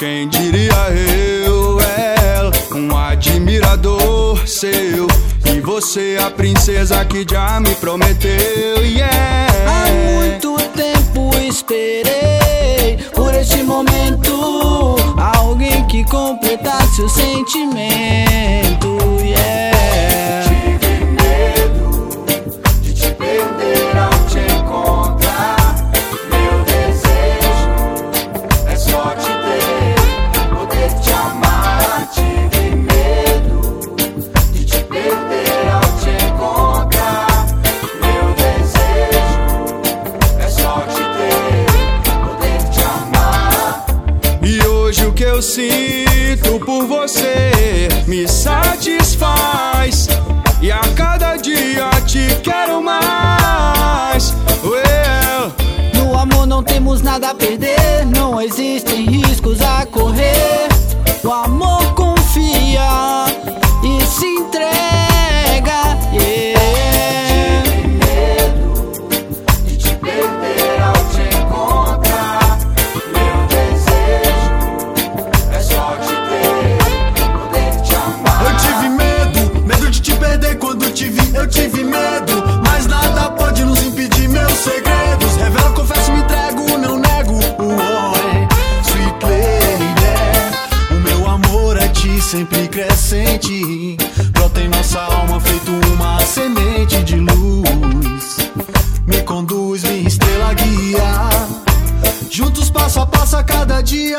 Quem diria eu, ela, um admirador seu, e você a princesa que já me prometeu, yeah. Há muito tempo esperei por este momento, alguém que completasse o sentimento, yeah. Tive medo de te perder ao te encontrar. Meu desejo é só te ter, poder te amar. Tive medo de te perder ao te encontrar. Meu desejo é só te ter, poder te amar. E hoje o que eu sinto por você me satisfaz, e a cada dia te quero mais. Well, No amor não temos nada a perder, não existem riscos a correr. O amor confia e se entrega, yeah. tive medo de te perder ao te encontrar. Meu desejo é só te ter, poder te amar. Eu tive medo de te perder quando te vi, eu tive medo. Mas nada pode nos impedir meus segredos. Revelo, confesso, me entrego, não nego. Oi, sweet lady, o meu amor a ti sempre crescente. Brota em nossa alma feito uma semente de luz. Me conduz, minha estrela guia. Juntos passo a passo a cada dia.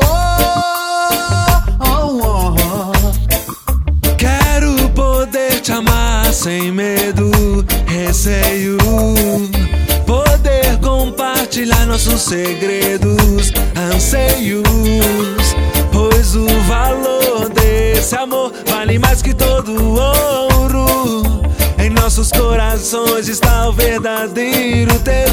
Quero poder te amar sem medo, receio. Poder compartilhar nossos segredos, anseios. Pois o valor desse amor vale mais que todo ouro. Em nossos corações está o verdadeiro tesouro.